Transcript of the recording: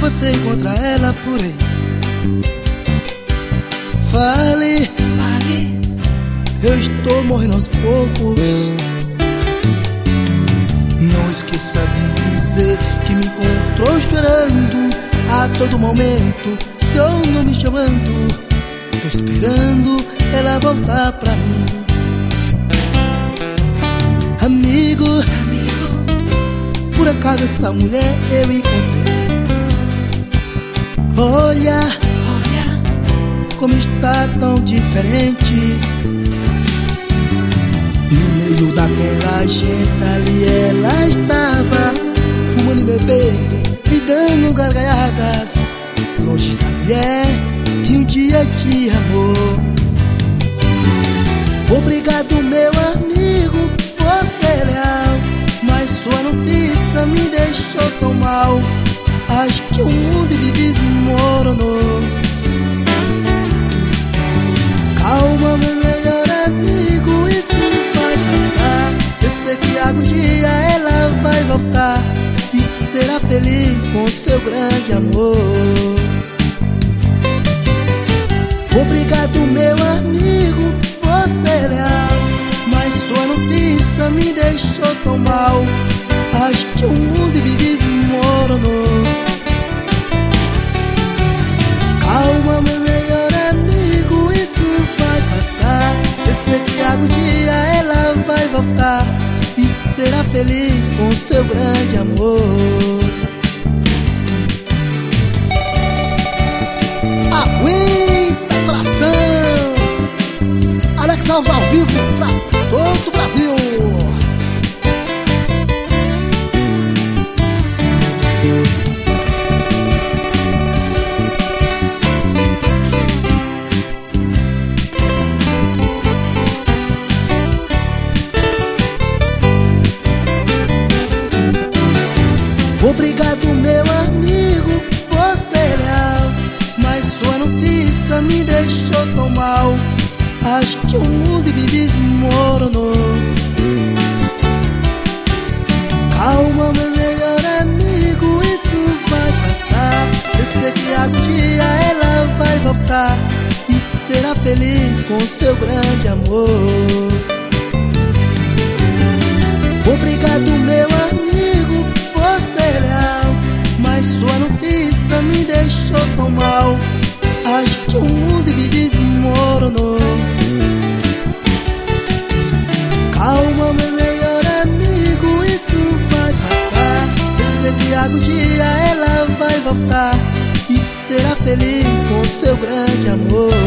você encontra ela por aí. Fale, eu estou morrendo aos poucos. Não esqueça de dizer que me encontrou chorando a todo momento, seu nome chamando. Tô esperando ela voltar pra mim. Amigo, por acaso essa mulher eu encontrei. Olha como está tão diferente. No meio daquela gente ali ela estava, fumando e bebendo, me dando gargalhadas, longe da mulher que um dia te amou. Obrigado meu amigo, você é leal, mas sua notícia me deixou tão mal. Acho que o mundo me desmoronou. Calma meu melhor amigo, isso vai passar. Eu sei que algum dia ela vai voltar e será feliz com seu grande amor. Obrigado meu amigo, você é leal, mas sua notícia me deixou tão mal. Acho que o mundo me desmoronou. Calma meu melhor amigo, isso vai passar. Eu sei que algum dia ela vai voltar e será feliz com seu grande amor. Aguenta coração, Alex Alves ao vivo pra todo o Brasil. Obrigado meu amigo, você é leal, mas sua notícia me deixou tão mal. Acho que o mundo me desmoronou. Calma meu melhor amigo, isso vai passar. Eu sei que algum dia ela vai voltar e será feliz com seu grande amor. Obrigado meu amigo, você é leal, mas sua notícia me deixou tão mal. Acho que o mundo me desmoronou. Calma meu melhor amigo, isso vai passar. Eu sei que algum dia ela vai voltar e será feliz com seu grande amor.